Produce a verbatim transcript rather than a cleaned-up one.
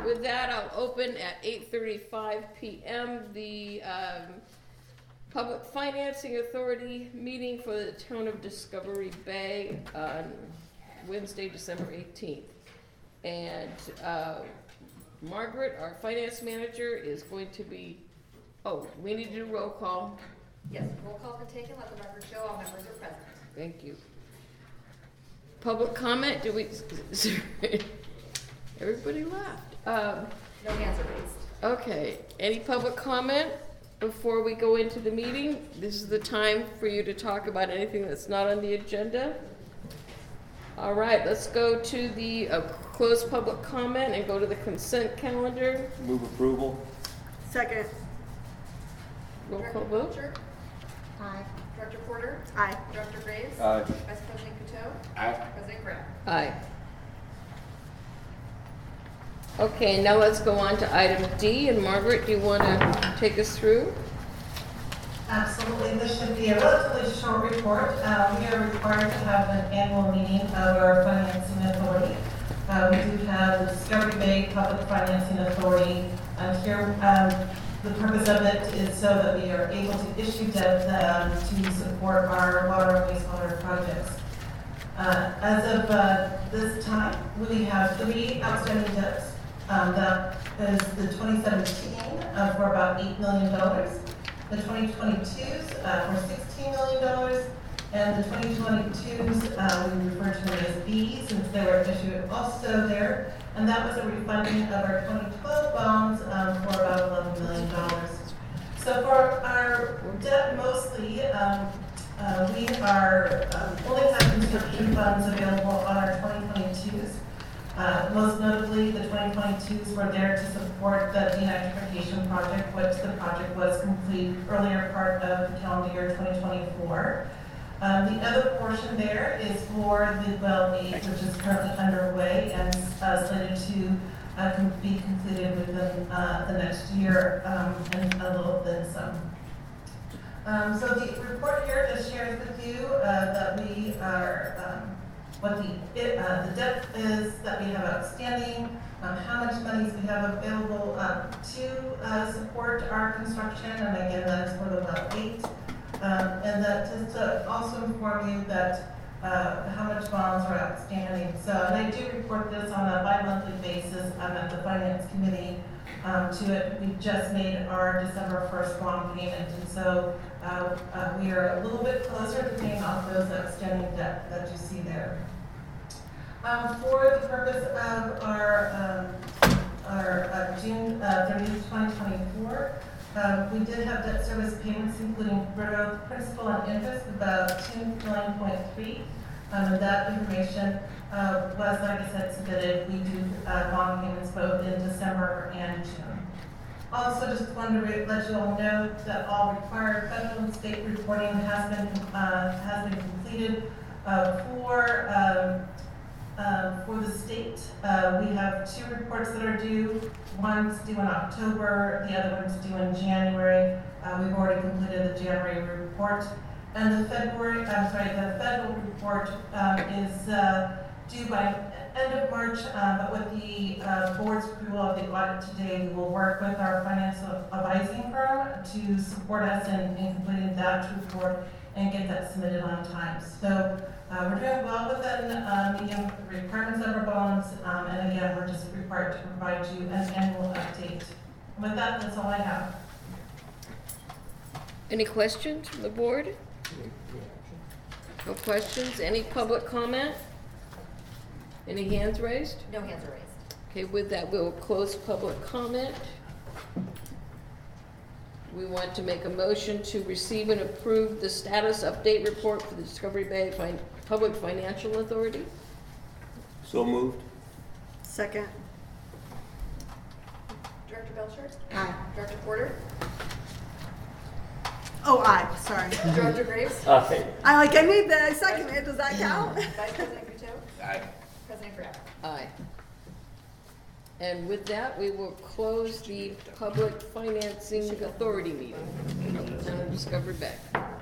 with that, I'll open at eight thirty-five p m the um, Public Financing Authority meeting for the town of Discovery Bay on Wednesday, December eighteenth. And uh, Margaret, our finance manager, is going to be, oh, we need to do roll call. Yes, roll call been taken. Let the record show all members are present. Thank you. Public comment, do we, everybody left. Um, No hands are raised. okay, any public comment before we go into the meeting? This is the time for you to talk about anything that's not on the agenda. All right, let's go to the uh, closed public comment and go to the consent calendar. Move approval. Second. Roll Director call vote. Belcher? Aye. Director Porter? Aye. Director Graves? Aye. Vice President Couture? Aye. President Graham? Aye. Okay, now let's go on to item D. And Margaret, do you want to take us through? Absolutely. This should be a relatively short report. Uh, we are required to have an annual meeting of our financing authority. Uh, we do have the Discovery Bay Public Financing Authority. Um, here, um, the purpose of it is so that we are able to issue debt um, to support our water and wastewater projects. Uh, as of uh, this time, we have three outstanding debts. Um, that is the twenty seventeen uh, for about eight million dollars. The twenty twenty-twos uh, for sixteen million dollars, and the twenty twenty-twos uh, we refer to them as B since they were issued also there, and that was a refunding of our twenty twelve bonds um, for about eleven million dollars. So for our debt mostly, um, uh, we are um, only have construction funds available on our twenty twenty-twos. Uh, most notably, the twenty twenty-twos were there to support the denitrification project, which the project was complete earlier part of the calendar year twenty twenty-four. Um, the other portion there is for the well eight, which is currently underway and uh, slated to uh, com be completed within uh, the next year um, and a little then some. Um, so the report here just shares with you uh, that we are um, what the, it, uh, the debt is that we have outstanding, um, how much monies we have available uh, to uh, support our construction, and again, that is for the well eight. Um, and that just to also inform you that uh, how much bonds are outstanding. So, and I do report this on a bi-monthly basis. I'm at the Finance Committee um, to it. We just made our December first bond payment, and so uh, uh, we are a little bit closer to paying off those outstanding debt that you see there. Um, for the purpose of our, um, our uh, June uh, thirtieth, twenty twenty-four, um, we did have debt service payments, including growth, principal, and interest, about two million point three. Um, and that information uh, was, like I said, submitted. We do uh, bond payments both in December and June. Also, just wanted to let you all know that all required federal and state reporting has been uh, has been completed uh, for. Um, Um, for the state, uh, we have two reports that are due. One's due in October, the other one's due in January. Uh, we've already completed the January report. And the February, I'm sorry, the federal report um, is uh, due by end of March, uh, but with the uh, board's approval of the audit today, we will work with our financial advising firm to support us in, in completing that report and get that submitted on time. So. Uh, we're doing well within uh, meeting requirements of our bonds, um, and again, we're just required to provide you an annual update. With that, that's all I have. Any questions from the board? No questions? Any public comment? Any hands raised? No hands are raised. Okay, with that, we'll close public comment. We want to make a motion to receive and approve the status update report for the Discovery Bay fin Public Financial Authority. So moved. Second. Director Belcher? Aye. Director Porter? Oh, aye, sorry. Director Graves? Aye. I like, I made the second it, does that count? Vice President Couture? Aye. President Graham? Aye. And with that, we will close the Public Financing Authority meeting of the Town of Discovery Bay.